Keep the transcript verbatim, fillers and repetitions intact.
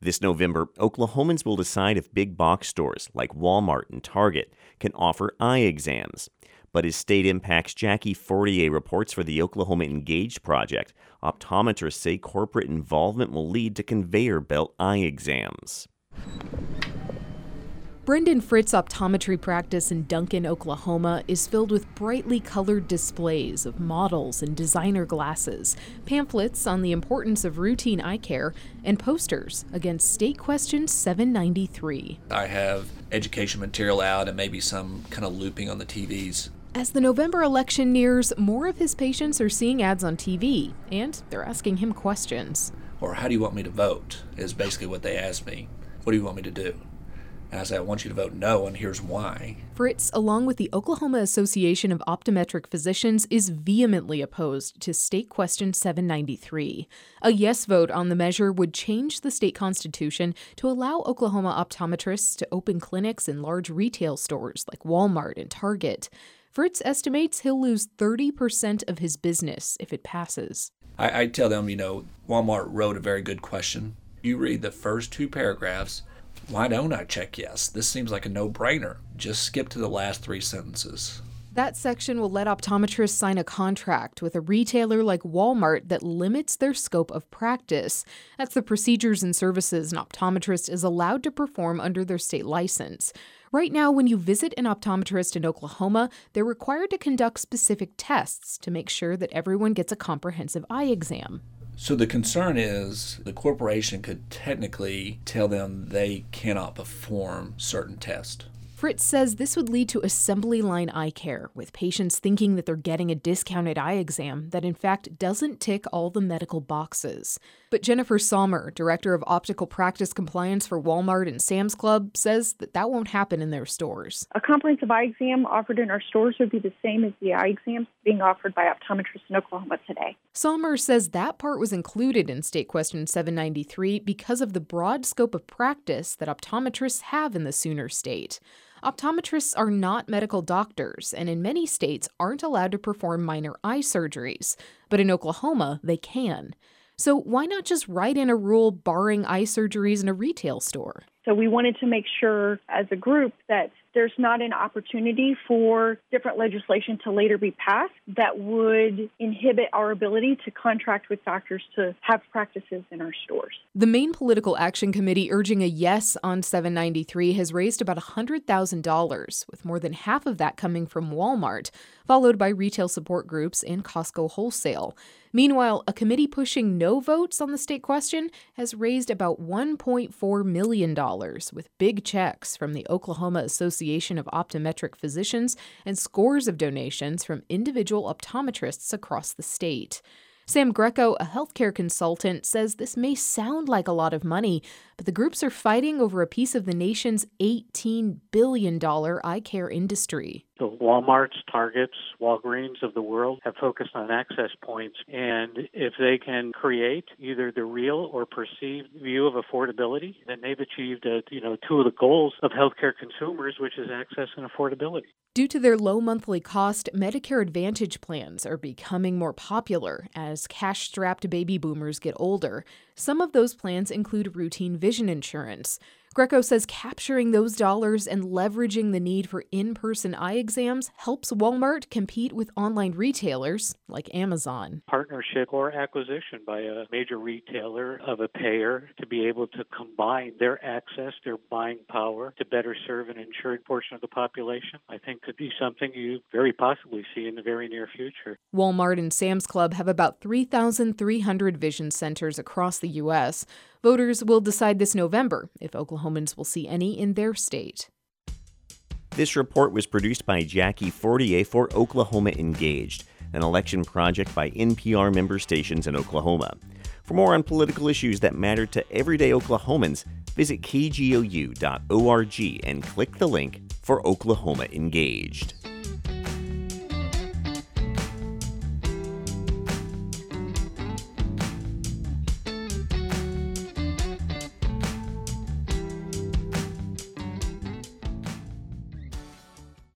This November, Oklahomans will decide if big box stores like Walmart and Target can offer eye exams. But as State Impact's Jackie Fortier reports for the Oklahoma Engaged Project, optometrists say corporate involvement will lead to conveyor belt eye exams. Brendan Fritz's optometry practice in Duncan, Oklahoma is filled with brightly colored displays of models and designer glasses, pamphlets on the importance of routine eye care, and posters against State Question seven ninety-three. I have education material out and maybe some kind of looping on the T Vs. As the November election nears, more of his patients are seeing ads on T V, and they're asking him questions. Or how do you want me to vote is basically what they ask me. What do you want me to do? And I say, I want you to vote no, and here's why. Fritz, along with the Oklahoma Association of Optometric Physicians, is vehemently opposed to State Question seven ninety-three. A yes vote on the measure would change the state constitution to allow Oklahoma optometrists to open clinics in large retail stores like Walmart and Target. Fritz estimates he'll lose thirty percent of his business if it passes. I, I tell them, you know, Walmart wrote a very good question. You read the first two paragraphs. Why don't I check yes? This seems like a no-brainer. Just skip to the last three sentences. That section will let optometrists sign a contract with a retailer like Walmart that limits their scope of practice. That's the procedures and services an optometrist is allowed to perform under their state license. Right now, when you visit an optometrist in Oklahoma, they're required to conduct specific tests to make sure that everyone gets a comprehensive eye exam. So the concern is the corporation could technically tell them they cannot perform certain tests. Fritz says this would lead to assembly line eye care, with patients thinking that they're getting a discounted eye exam that in fact doesn't tick all the medical boxes. But Jennifer Sommer, director of optical practice compliance for Walmart and Sam's Club, says that that won't happen in their stores. A comprehensive eye exam offered in our stores would be the same as the eye exams being offered by optometrists in Oklahoma today. Sommer says that part was included in State Question seven ninety-three because of the broad scope of practice that optometrists have in the Sooner State. Optometrists are not medical doctors, and in many states aren't allowed to perform minor eye surgeries. But in Oklahoma, they can. So why not just write in a rule barring eye surgeries in a retail store? So we wanted to make sure as a group that there's not an opportunity for different legislation to later be passed that would inhibit our ability to contract with doctors to have practices in our stores. The Maine Political Action Committee urging a yes on seven ninety-three has raised about one hundred thousand dollars, with more than half of that coming from Walmart, followed by retail support groups and Costco Wholesale. Meanwhile, a committee pushing no votes on the state question has raised about one point four million dollars, with big checks from the Oklahoma Association of Optometric Physicians and scores of donations from individual optometrists across the state. Sam Greco, a healthcare consultant, says this may sound like a lot of money, but the groups are fighting over a piece of the nation's eighteen billion dollars eye care industry. The Walmarts, Targets, Walgreens of the world have focused on access points, and if they can create either the real or perceived view of affordability, then they've achieved uh, you know, two of the goals of healthcare consumers, which is access and affordability. Due to their low monthly cost, Medicare Advantage plans are becoming more popular as cash-strapped baby boomers get older. Some of those plans include routine vision insurance. Greco says capturing those dollars and leveraging the need for in-person eye exams helps Walmart compete with online retailers like Amazon. Partnership or acquisition by a major retailer of a payer to be able to combine their access, their buying power to better serve an insured portion of the population, I think could be something you very possibly see in the very near future. Walmart and Sam's Club have about three thousand three hundred vision centers across the U S Voters will decide this November if Oklahomans will see any in their state. This report was produced by Jackie Fortier for Oklahoma Engaged, an election project by N P R member stations in Oklahoma. For more on political issues that matter to everyday Oklahomans, visit k g o u dot org and click the link for Oklahoma Engaged.